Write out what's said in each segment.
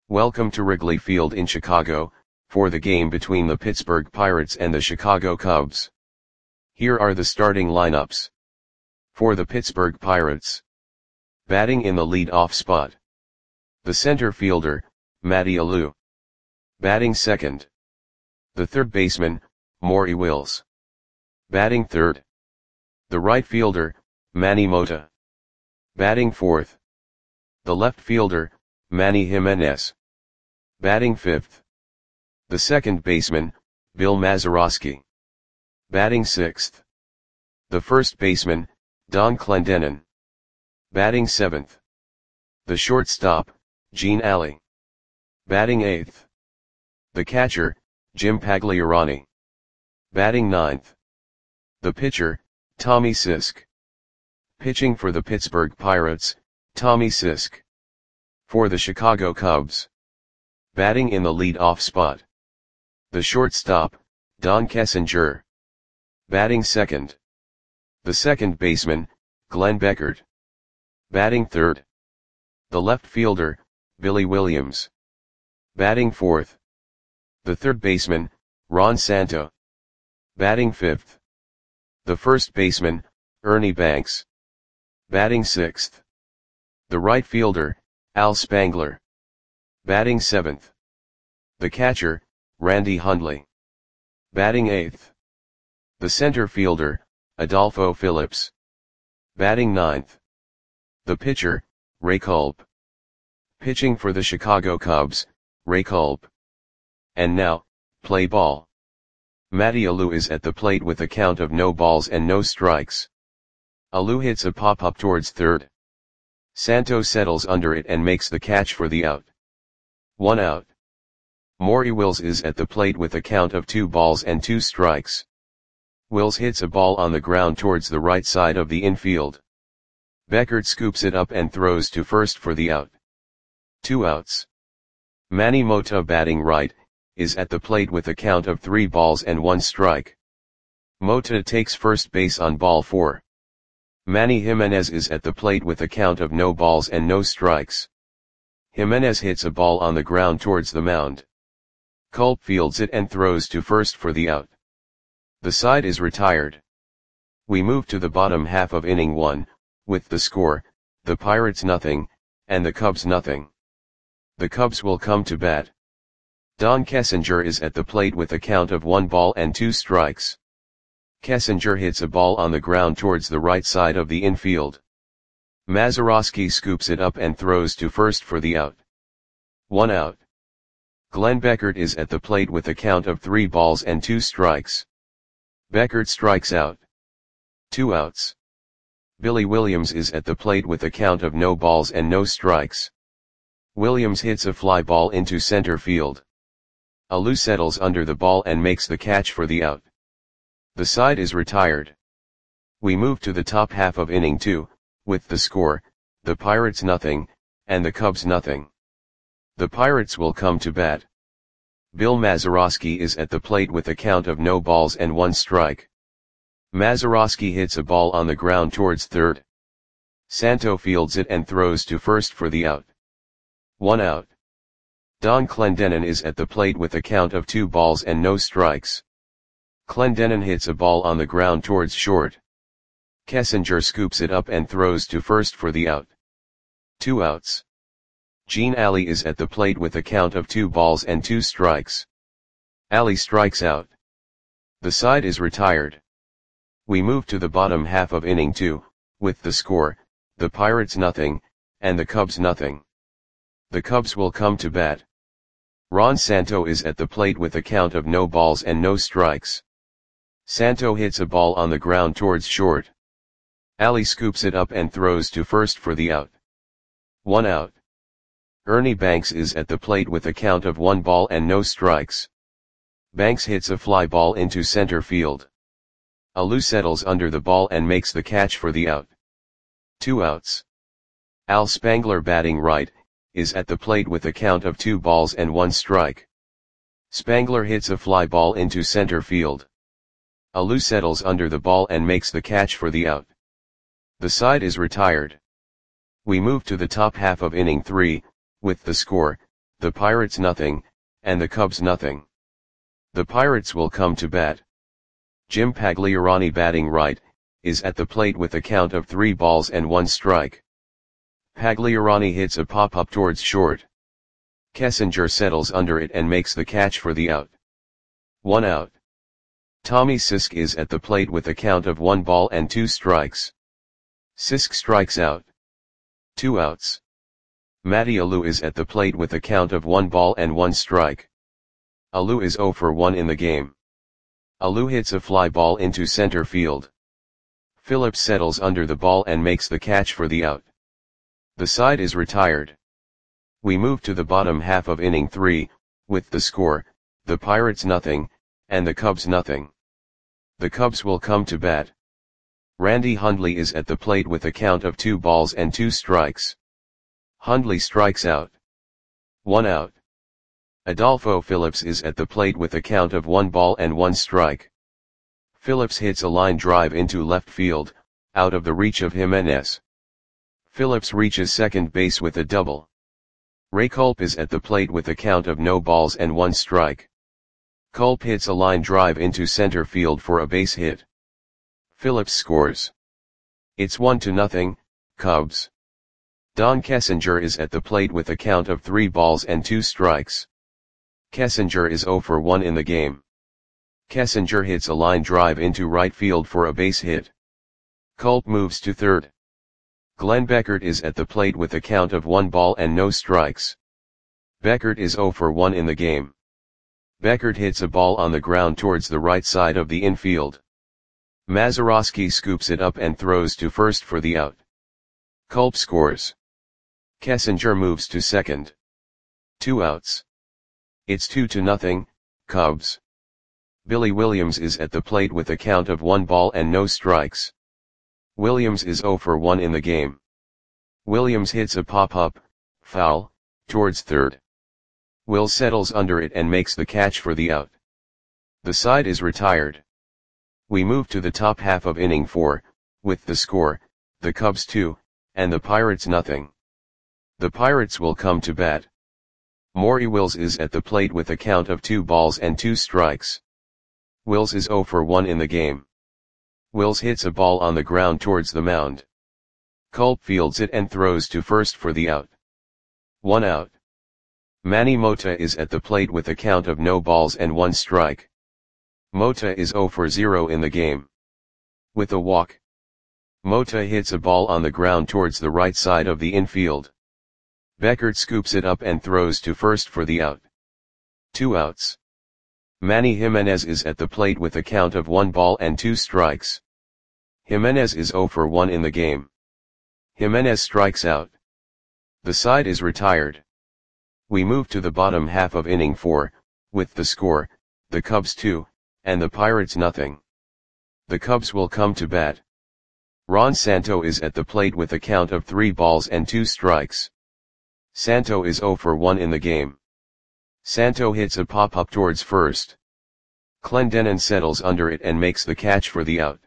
Welcome to Wrigley Field in Chicago, for the game between the Pittsburgh Pirates and the Chicago Cubs. Here are the starting lineups. For the Pittsburgh Pirates. Batting in the lead-off spot. The center fielder, Matty Alou. Batting second. The third baseman, Maury Wills. Batting third. The right fielder, Manny Mota. Batting fourth. The left fielder, Manny Jimenez. Batting fifth. The second baseman, Bill Mazeroski. Batting sixth. The first baseman, Don Clendenon. Batting seventh. The shortstop, Gene Alley. Batting eighth. The catcher, Jim Pagliarani. Batting ninth. The pitcher, Tommy Sisk. Pitching for the Pittsburgh Pirates, Tommy Sisk. For the Chicago Cubs. Batting in the lead-off spot. The shortstop, Don Kessinger. Batting second. The second baseman, Glenn Beckert. Batting third. The left fielder, Billy Williams. Batting fourth. The third baseman, Ron Santo. Batting fifth. The first baseman, Ernie Banks. Batting sixth. The right fielder, Al Spangler. Batting seventh. The catcher, Randy Hundley. Batting eighth. The center fielder, Adolfo Phillips. Batting ninth. The pitcher, Ray Culp. Pitching for the Chicago Cubs, Ray Culp. And now, play ball. Matty Alou is at the plate with a count of no balls and no strikes. Alou hits a pop-up towards third. Santo settles under it and makes the catch for the out. 1 out. Maury Wills is at the plate with a count of 2 balls and 2 strikes. Wills hits a ball on the ground towards the right side of the infield. Beckert scoops it up and throws to first for the out. 2 outs. Manny Mota, batting right, is at the plate with a count of 3 balls and 1 strike. Mota takes first base on ball 4. Manny Jimenez is at the plate with a count of no balls and no strikes. Jimenez hits a ball on the ground towards the mound. Culp fields it and throws to first for the out. The side is retired. We move to the bottom half of inning 1, with the score, the Pirates nothing, and the Cubs nothing. The Cubs will come to bat. Don Kessinger is at the plate with a count of 1 ball and 2 strikes. Kessinger hits a ball on the ground towards the right side of the infield. Mazeroski scoops it up and throws to first for the out. 1 out. Glenn Beckert is at the plate with a count of 3 balls and 2 strikes. Beckert strikes out. 2 outs. Billy Williams is at the plate with a count of no balls and no strikes. Williams hits a fly ball into center field. Alou settles under the ball and makes the catch for the out. The side is retired. We move to the top half of inning 2, with the score, the Pirates nothing, and the Cubs nothing. The Pirates will come to bat. Bill Mazeroski is at the plate with a count of no balls and 1 strike. Mazeroski hits a ball on the ground towards third. Santo fields it and throws to first for the out. 1 out. Don Clendenon is at the plate with a count of 2 balls and no strikes. Clendenon hits a ball on the ground towards short. Kessinger scoops it up and throws to first for the out. 2 outs. Gene Alley is at the plate with a count of 2 balls and 2 strikes. Alley strikes out. The side is retired. We move to the bottom half of inning 2, with the score, the Pirates nothing, and the Cubs nothing. The Cubs will come to bat. Ron Santo is at the plate with a count of no balls and no strikes. Santo hits a ball on the ground towards short. Alley scoops it up and throws to first for the out. 1 out. Ernie Banks is at the plate with a count of 1 ball and no strikes. Banks hits a fly ball into center field. Alou settles under the ball and makes the catch for the out. 2 outs. Al Spangler, batting right, is at the plate with a count of 2 balls and 1 strike. Spangler hits a fly ball into center field. Alou settles under the ball and makes the catch for the out. The side is retired. We move to the top half of inning 3, with the score, the Pirates nothing, and the Cubs nothing. The Pirates will come to bat. Jim Pagliarani batting right, is at the plate with a count of 3 balls and 1 strike. Pagliarani hits a pop-up towards short. Kessinger settles under it and makes the catch for the out. 1 out. Tommy Sisk is at the plate with a count of 1 ball and 2 strikes. Sisk strikes out. 2 outs. Matty Alou is at the plate with a count of 1 ball and 1 strike. Alou is 0 for 1 in the game. Alou hits a fly ball into center field. Phillips settles under the ball and makes the catch for the out. The side is retired. We move to the bottom half of inning 3, with the score, the Pirates nothing, and the Cubs nothing. The Cubs will come to bat. Randy Hundley is at the plate with a count of 2 balls and 2 strikes. Hundley strikes out. 1 out. Adolfo Phillips is at the plate with a count of 1 ball and 1 strike. Phillips hits a line drive into left field, out of the reach of Jimenez. Phillips reaches second base with a double. Ray Culp is at the plate with a count of no balls and 1 strike. Culp hits a line drive into center field for a base hit. Phillips scores. It's 1-0, Cubs. Don Kessinger is at the plate with a count of 3 balls and 2 strikes. Kessinger is 0 for 1 in the game. Kessinger hits a line drive into right field for a base hit. Culp moves to third. Glenn Beckert is at the plate with a count of 1 ball and no strikes. Beckert is 0 for 1 in the game. Beckert hits a ball on the ground towards the right side of the infield. Mazeroski scoops it up and throws to first for the out. Culp scores. Kessinger moves to second. 2 outs. It's 2-0, Cubs. Billy Williams is at the plate with a count of 1 ball and no strikes. Williams is 0 for 1 in the game. Williams hits a pop-up, foul, towards third. Will settles under it and makes the catch for the out. The side is retired. We move to the top half of inning 4, with the score, the Cubs 2, and the Pirates nothing. The Pirates will come to bat. Maury Wills is at the plate with a count of 2 balls and 2 strikes. Wills is 0 for 1 in the game. Wills hits a ball on the ground towards the mound. Culp fields it and throws to first for the out. 1 out. Manny Mota is at the plate with a count of no balls and 1 strike. Mota is 0 for 0 in the game. With a walk. Mota hits a ball on the ground towards the right side of the infield. Beckert scoops it up and throws to first for the out. 2 outs. Manny Jimenez is at the plate with a count of 1 ball and 2 strikes. Jimenez is 0 for 1 in the game. Jimenez strikes out. The side is retired. We move to the bottom half of inning 4, with the score, the Cubs 2, and the Pirates nothing. The Cubs will come to bat. Ron Santo is at the plate with a count of 3 balls and 2 strikes. Santo is 0 for 1 in the game. Santo hits a pop-up towards first. Clendenon settles under it and makes the catch for the out.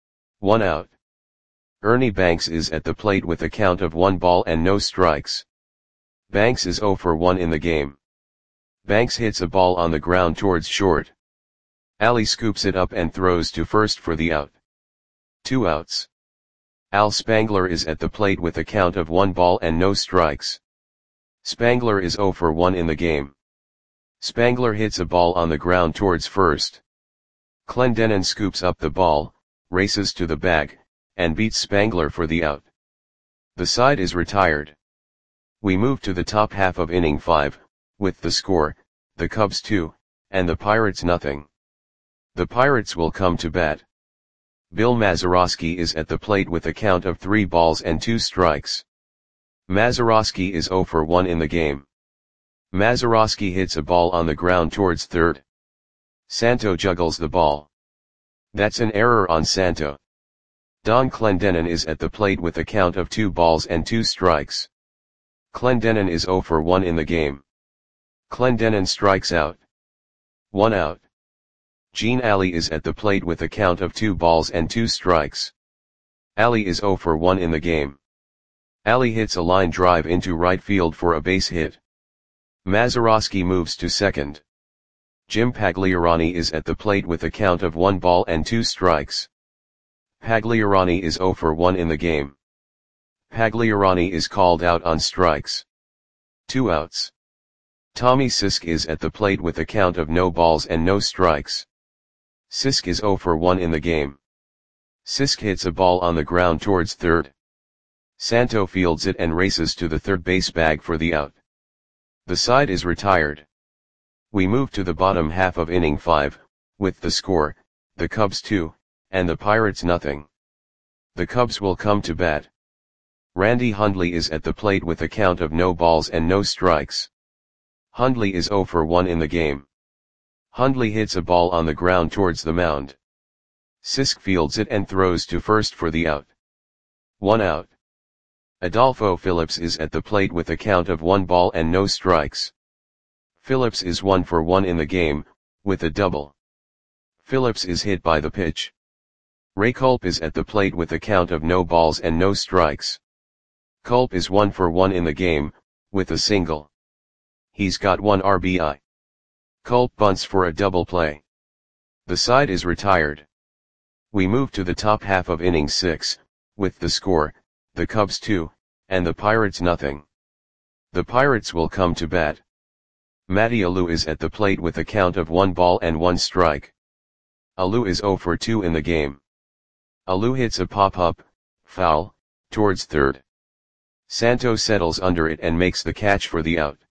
1 out. Ernie Banks is at the plate with a count of 1 ball and no strikes. Banks is 0 for 1 in the game. Banks hits a ball on the ground towards short. Ali scoops it up and throws to first for the out. 2 outs. Al Spangler is at the plate with a count of 1 ball and no strikes. Spangler is 0 for 1 in the game. Spangler hits a ball on the ground towards first. Clendenon scoops up the ball, races to the bag, and beats Spangler for the out. The side is retired. We move to the top half of inning 5, with the score, the Cubs 2, and the Pirates nothing. The Pirates will come to bat. Bill Mazeroski is at the plate with a count of 3 balls and 2 strikes. Mazeroski is 0 for 1 in the game. Mazeroski hits a ball on the ground towards third. Santo juggles the ball. That's an error on Santo. Don Clendenon is at the plate with a count of 2 balls and 2 strikes. Clendenon is 0 for 1 in the game. Clendenon strikes out. 1 out. Gene Ali is at the plate with a count of 2 balls and 2 strikes. Ali is 0 for 1 in the game. Ali hits a line drive into right field for a base hit. Mazeroski moves to second. Jim Pagliarani is at the plate with a count of 1 ball and 2 strikes. Pagliarani is 0 for 1 in the game. Pagliarani is called out on strikes. 2 outs. Tommy Sisk is at the plate with a count of no balls and no strikes. Sisk is 0 for 1 in the game. Sisk hits a ball on the ground towards third. Santo fields it and races to the third base bag for the out. The side is retired. We move to the bottom half of inning 5, with the score, the Cubs 2, and the Pirates nothing. The Cubs will come to bat. Randy Hundley is at the plate with a count of no balls and no strikes. Hundley is 0 for 1 in the game. Hundley hits a ball on the ground towards the mound. Sisk fields it and throws to first for the out. 1 out. Adolfo Phillips is at the plate with a count of 1 ball and no strikes. Phillips is 1 for 1 in the game, with a double. Phillips is hit by the pitch. Ray Culp is at the plate with a count of no balls and no strikes. Culp is 1 for 1 in the game, with a single. He's got 1 RBI. Culp bunts for a double play. The side is retired. We move to the top half of inning 6, with the score, the Cubs 2, and the Pirates nothing. The Pirates will come to bat. Matty Alou is at the plate with a count of 1 ball and 1 strike. Alou is 0 for 2 in the game. Alou hits a pop-up, foul, towards third. Santo settles under it and makes the catch for the out.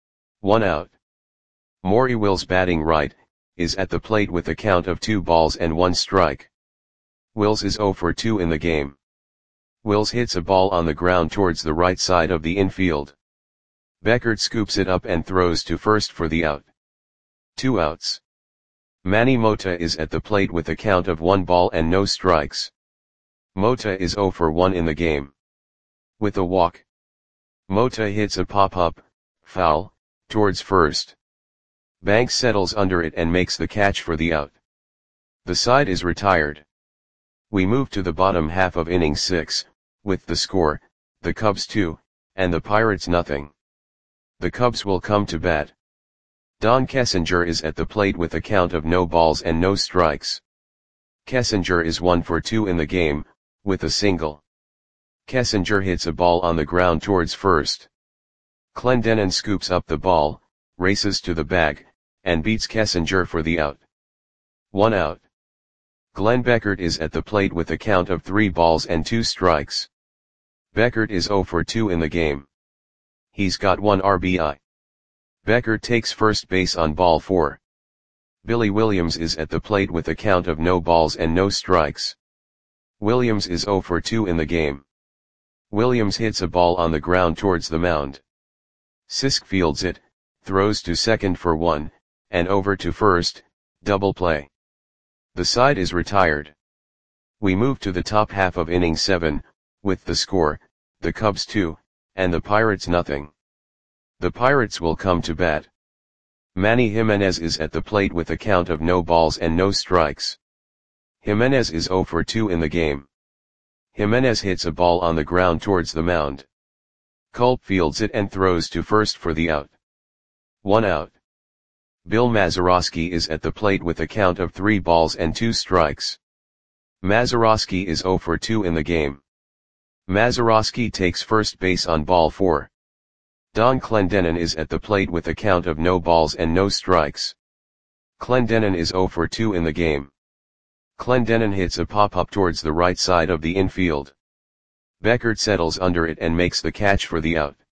1 out. Maury Wills batting right, is at the plate with a count of 2 balls and 1 strike. Wills is 0 for 2 in the game. Wills hits a ball on the ground towards the right side of the infield. Beckert scoops it up and throws to first for the out. 2 outs. Manny Mota is at the plate with a count of 1 ball and no strikes. Mota is 0 for 1 in the game. With a walk. Mota hits a pop-up, foul, towards first. Banks settles under it and makes the catch for the out. The side is retired. We move to the bottom half of inning 6, with the score, the Cubs 2, and the Pirates nothing. The Cubs will come to bat. Don Kessinger is at the plate with a count of no balls and no strikes. Kessinger is 1 for 2 in the game, with a single. Kessinger hits a ball on the ground towards first. Clendenon scoops up the ball, races to the bag, and beats Kessinger for the out. 1 out. Glenn Beckert is at the plate with a count of 3 balls and 2 strikes. Beckert is 0 for 2 in the game. He's got 1 RBI. Beckert takes first base on ball 4. Billy Williams is at the plate with a count of no balls and no strikes. Williams is 0 for 2 in the game. Williams hits a ball on the ground towards the mound. Sisk fields it, throws to second for 1, and over to first, double play. The side is retired. We move to the top half of inning 7, with the score, the Cubs 2, and the Pirates nothing. The Pirates will come to bat. Manny Jimenez is at the plate with a count of no balls and no strikes. Jimenez is 0 for 2 in the game. Jimenez hits a ball on the ground towards the mound. Culp fields it and throws to first for the out. 1 out. Bill Mazeroski is at the plate with a count of 3 balls and 2 strikes. Mazeroski is 0 for 2 in the game. Mazeroski takes first base on ball 4. Don Clendenon is at the plate with a count of no balls and no strikes. Clendenon is 0 for 2 in the game. Clendenon hits a pop-up towards the right side of the infield. Beckert settles under it and makes the catch for the out.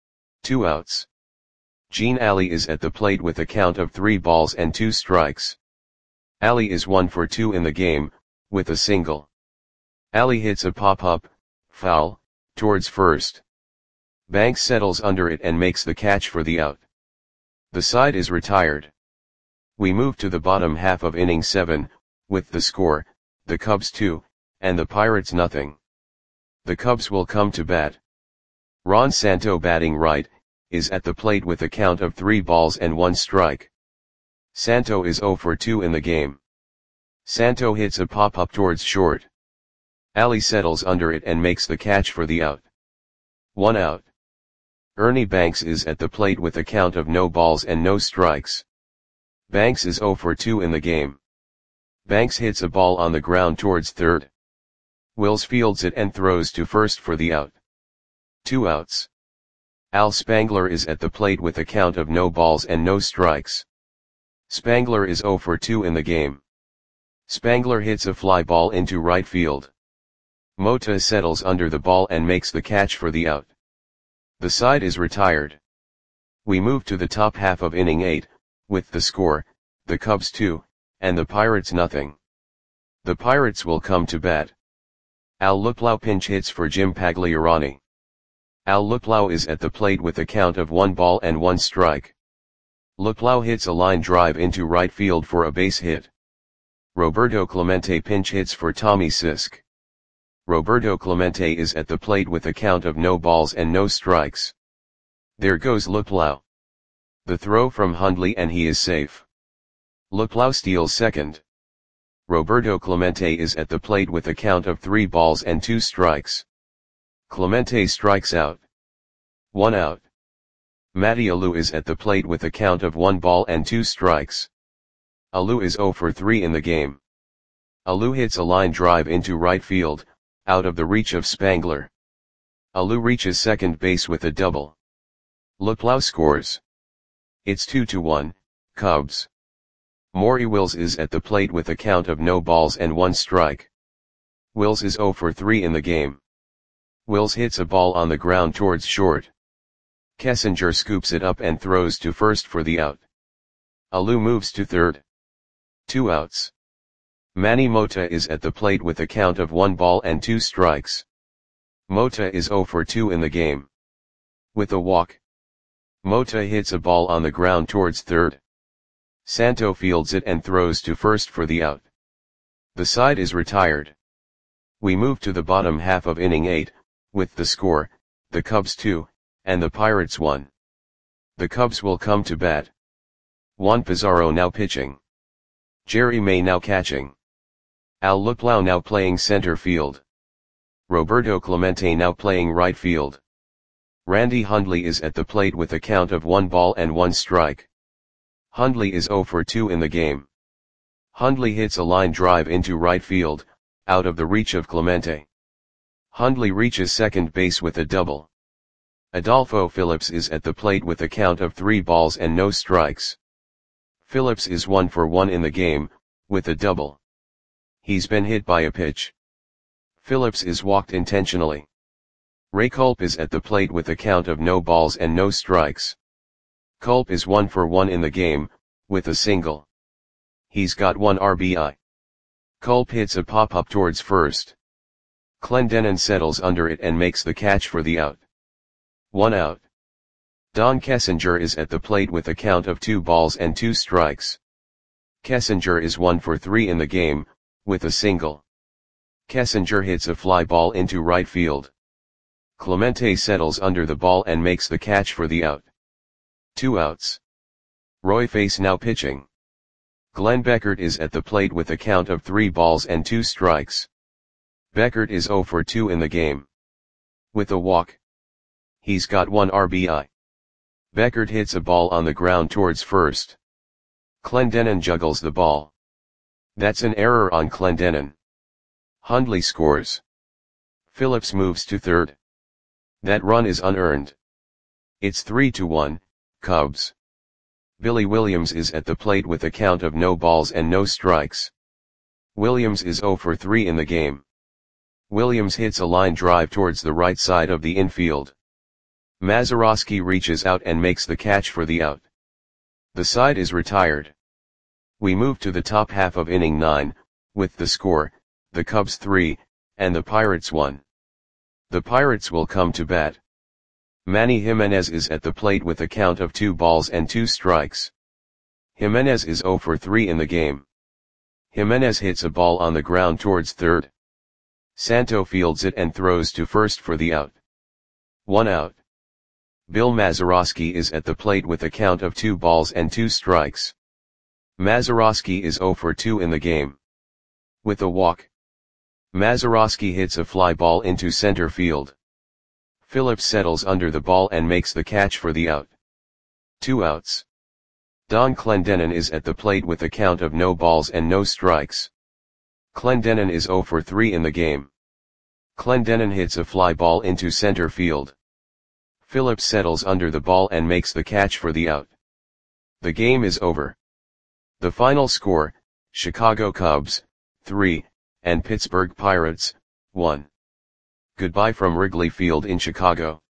2 outs. Gene Alley is at the plate with a count of 3 balls and 2 strikes. Alley is 1 for 2 in the game, with a single. Alley hits a pop-up, foul, towards first. Banks settles under it and makes the catch for the out. The side is retired. We move to the bottom half of inning 7, with the score, the Cubs 2, and the Pirates nothing. The Cubs will come to bat. Ron Santo batting right, is at the plate with a count of 3 balls and 1 strike. Santo is 0 for 2 in the game. Santo hits a pop-up towards short. Alley settles under it and makes the catch for the out. 1 out. Ernie Banks is at the plate with a count of no balls and no strikes. Banks is 0 for 2 in the game. Banks hits a ball on the ground towards third. Wills fields it and throws to first for the out. 2 outs. Al Spangler is at the plate with a count of no balls and no strikes. Spangler is 0 for 2 in the game. Spangler hits a fly ball into right field. Mota settles under the ball and makes the catch for the out. The side is retired. We move to the top half of inning 8, with the score, the Cubs 2, and the Pirates nothing. The Pirates will come to bat. Al Luplow pinch hits for Jim Pagliarani. Al Luplow is at the plate with a count of 1 ball and 1 strike. Luplow hits a line drive into right field for a base hit. Roberto Clemente pinch hits for Tommy Sisk. Roberto Clemente is at the plate with a count of no balls and no strikes. There goes Luplow. The throw from Hundley and he is safe. Luplow steals second. Roberto Clemente is at the plate with a count of 3 balls and 2 strikes. Clemente strikes out. 1 out. Matty Alou is at the plate with a count of 1 ball and 2 strikes. Alou is 0 for 3 in the game. Alou hits a line drive into right field, out of the reach of Spangler. Alou reaches second base with a double. Luplow scores. It's 2-1, Cubs. Maury Wills is at the plate with a count of no balls and 1 strike. Wills is 0 for 3 in the game. Wills hits a ball on the ground towards short. Kessinger scoops it up and throws to first for the out. Alou moves to third. 2 outs. Manny Mota is at the plate with a count of 1 ball and 2 strikes. Mota is 0 for 2 in the game. With a walk. Mota hits a ball on the ground towards third. Santo fields it and throws to first for the out. The side is retired. We move to the bottom half of inning 8, with the score, the Cubs 2, and the Pirates 1. The Cubs will come to bat. Juan Pizarro now pitching. Jerry May now catching. Al Luplow now playing center field. Roberto Clemente now playing right field. Randy Hundley is at the plate with a count of 1 ball and 1 strike. Hundley is 0 for 2 in the game. Hundley hits a line drive into right field, out of the reach of Clemente. Hundley reaches second base with a double. Adolfo Phillips is at the plate with a count of 3 balls and no strikes. Phillips is 1 for 1 in the game, with a double. He's been hit by a pitch. Phillips is walked intentionally. Ray Culp is at the plate with a count of no balls and no strikes. Culp is 1 for 1 in the game, with a single. He's got 1 RBI. Culp hits a pop-up towards first. Clendenon settles under it and makes the catch for the out. 1 out. Don Kessinger is at the plate with a count of 2 balls and 2 strikes. Kessinger is 1 for 3 in the game, with a single. Kessinger hits a fly ball into right field. Clemente settles under the ball and makes the catch for the out. 2 outs. Roy Face now pitching. Glenn Beckert is at the plate with a count of 3 balls and 2 strikes. Beckert is 0 for 2 in the game. With a walk. He's got 1 RBI. Beckert hits a ball on the ground towards first. Clendenon juggles the ball. That's an error on Clendenon. Hundley scores. Phillips moves to third. That run is unearned. It's 3-1, Cubs. Billy Williams is at the plate with a count of no balls and no strikes. Williams is 0 for 3 in the game. Williams hits a line drive towards the right side of the infield. Mazeroski reaches out and makes the catch for the out. The side is retired. We move to the top half of inning 9, with the score, the Cubs 3, and the Pirates 1. The Pirates will come to bat. Manny Jimenez is at the plate with a count of 2 balls and 2 strikes. Jimenez is 0 for 3 in the game. Jimenez hits a ball on the ground towards third. Santo fields it and throws to first for the out. 1 out. Bill Mazeroski is at the plate with a count of 2 balls and 2 strikes. Mazeroski is 0 for 2 in the game. With a walk. Mazeroski hits a fly ball into center field. Phillips settles under the ball and makes the catch for the out. 2 outs. Don Clendenon is at the plate with a count of no balls and no strikes. Clendenon is 0 for 3 in the game. Clendenon hits a fly ball into center field. Phillips settles under the ball and makes the catch for the out. The game is over. The final score, Chicago Cubs, 3, and Pittsburgh Pirates, 1. Goodbye from Wrigley Field in Chicago.